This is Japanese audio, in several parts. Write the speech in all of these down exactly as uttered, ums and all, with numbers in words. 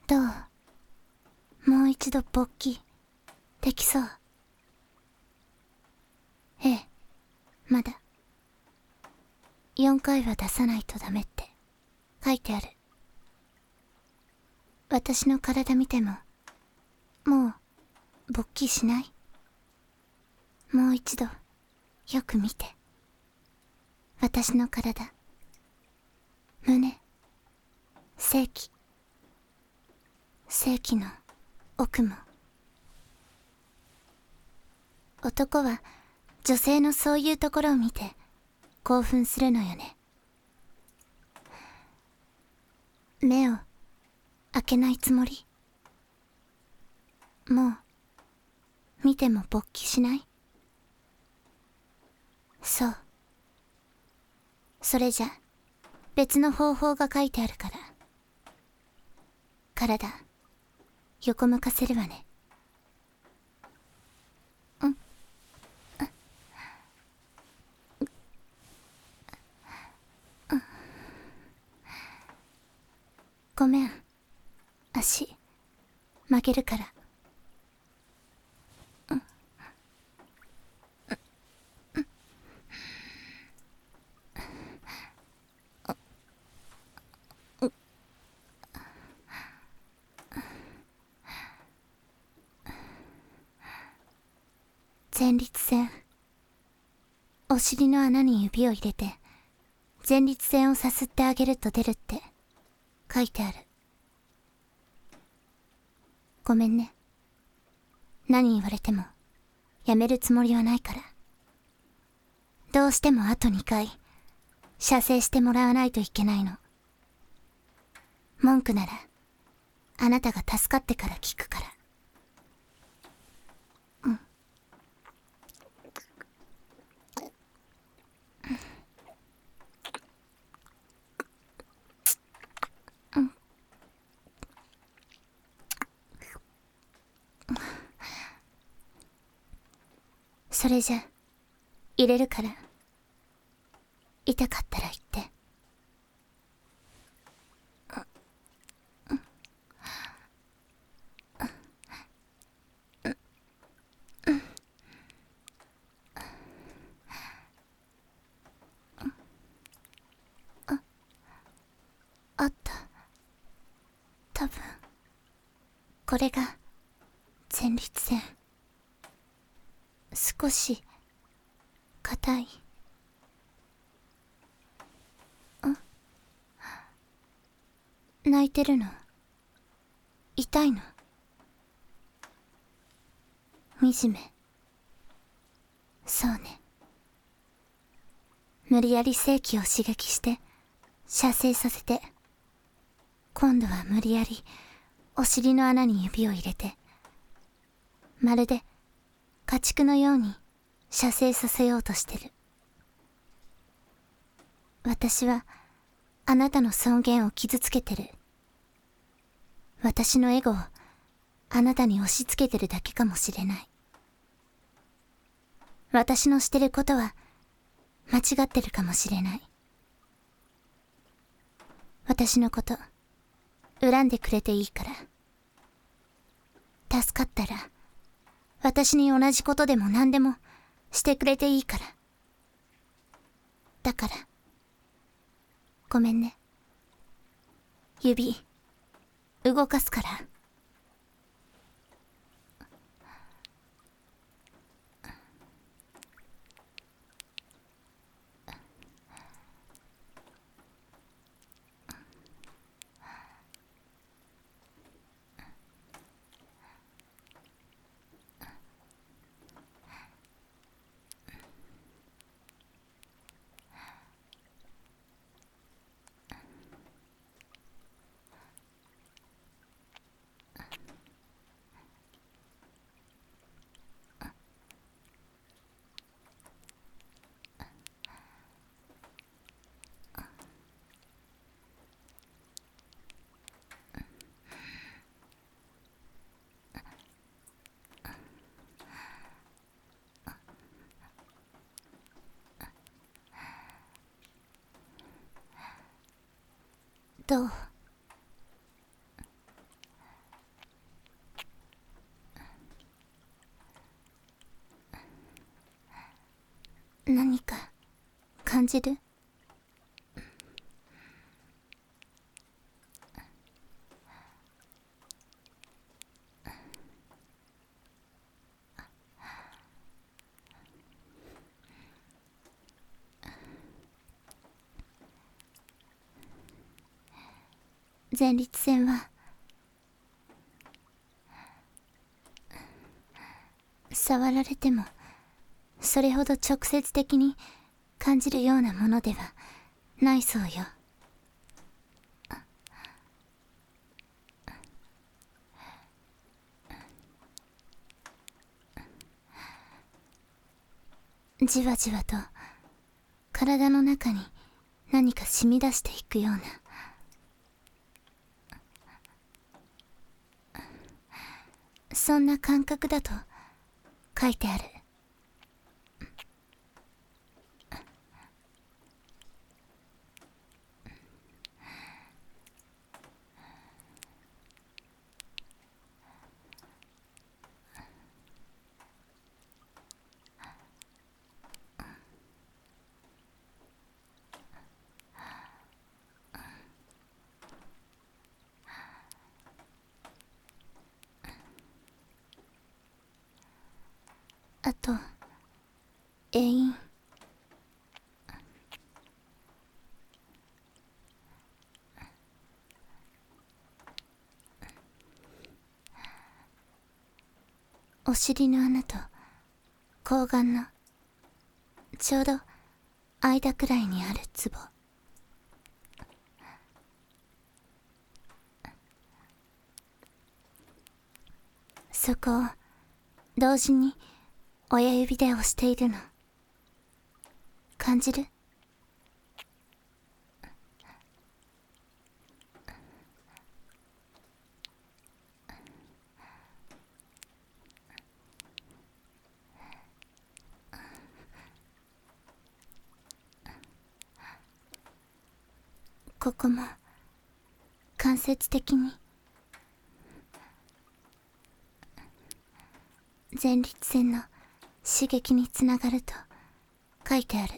どう？もう一度勃起できそう？ええ、まだ。よんかいは出さないとダメって書いてある。私の体見ても、もう勃起しない？もう一度よく見て。私の体、胸、性器、性器の奥も。男は女性のそういうところを見て興奮するのよね。目を開けないつもり？もう見ても勃起しない？そう。それじゃ別の方法が書いてあるから。体横向かせるわね。うん。ごめん、足曲げるから。前立腺、お尻の穴に指を入れて前立腺をさすってあげると出るって書いてある。ごめんね。何言われてもやめるつもりはないから。どうしてもあとにかい射精してもらわないといけないの。文句ならあなたが助かってから聞くから。うん。うん。それじゃ入れるから、痛かったら言って。あった。多分これが前立腺。少し硬い。ん？泣いてるの？痛いの？惨め。そうね。無理やり性器を刺激して射精させて、今度は無理やりお尻の穴に指を入れて、まるで家畜のように射精させようとしてる。私はあなたの尊厳を傷つけてる。私のエゴをあなたに押し付けてるだけかもしれない。私のしてることは間違ってるかもしれない。私のこと恨んでくれていいから。助かったら私に同じことでも何でもしてくれていいから。だからごめんね。指動かすから。どう？ 何か感じる？前立腺は触られてもそれほど直接的に感じるようなものではないそうよ。じわじわと体の中に何か染み出していくような、そんな感覚だと書いてある。あと永遠、お尻の穴と睾丸のちょうど間くらいにあるツボ、そこを同時に親指で押しているの感じる？ここも間接的に前立腺の刺激につながると書いてある。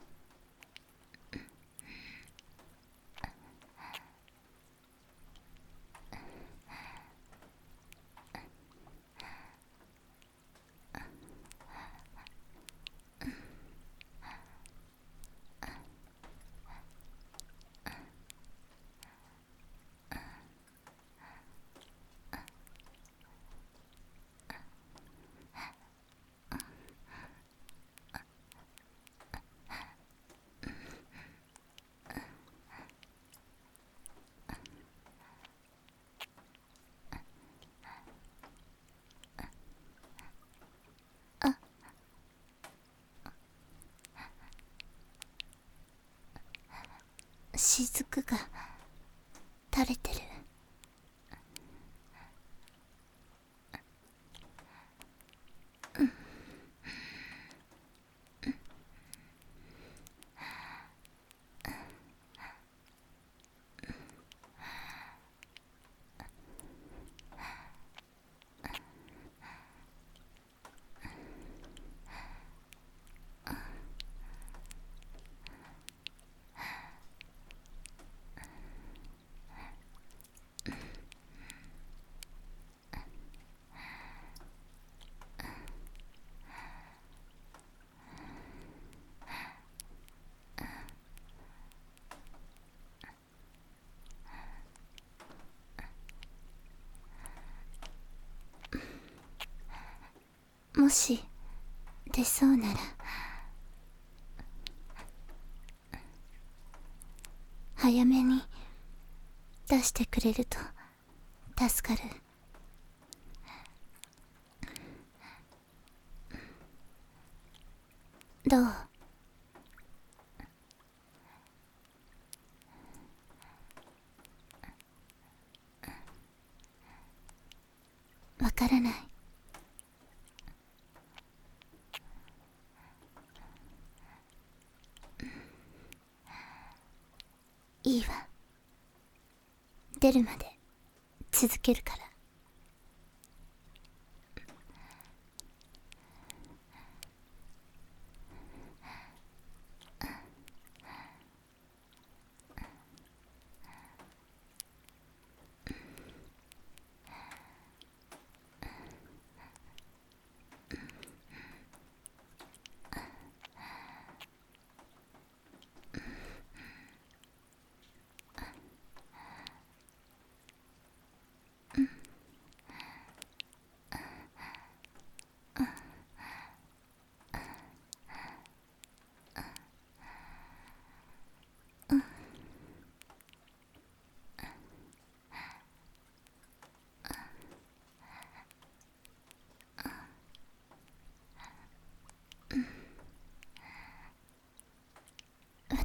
雫が垂れてる。もし出そうなら早めに出してくれると助かる。どう？わからない。いいわ。出るまで続けるから。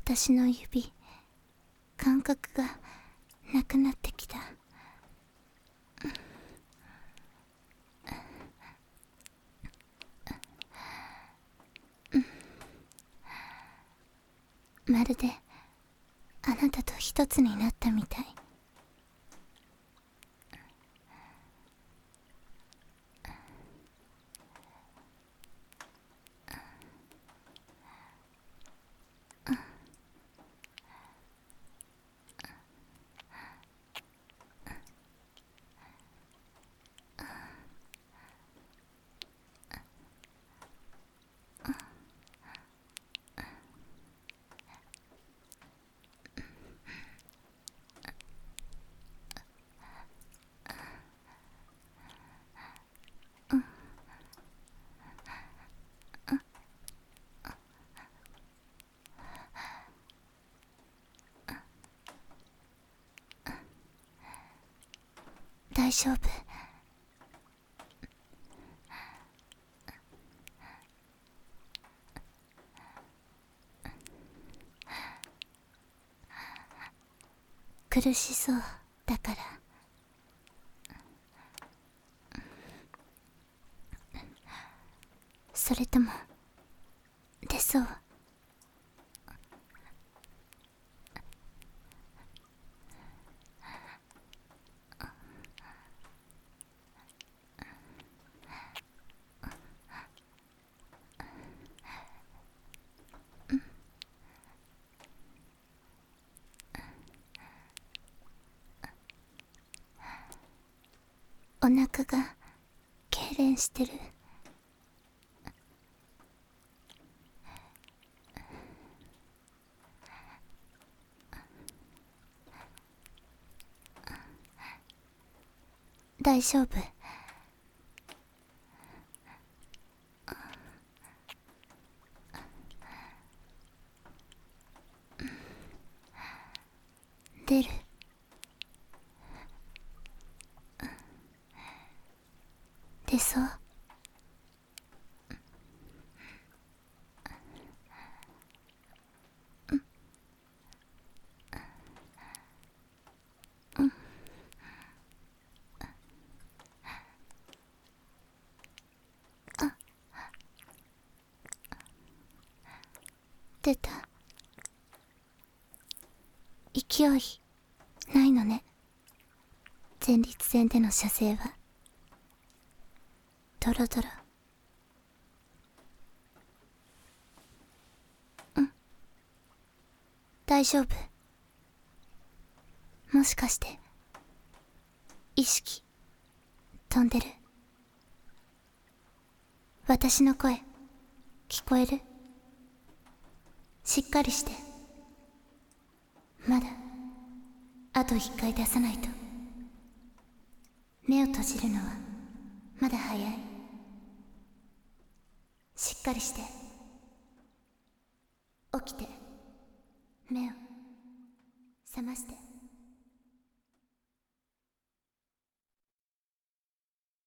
私の指、感覚がなくなってきた。まるであなたと一つになったみたい。大丈夫。苦しそうだから。それとも出そう？お腹が痙攣してる。大丈夫。出る。出そう？出た。勢いないのね。前立腺での射精はドロドロ。うん、大丈夫。もしかして意識飛んでる？私の声聞こえる？しっかりして。まだあと一回出さないと。目を閉じるのはまだ早い。しっかりして。起きて目を。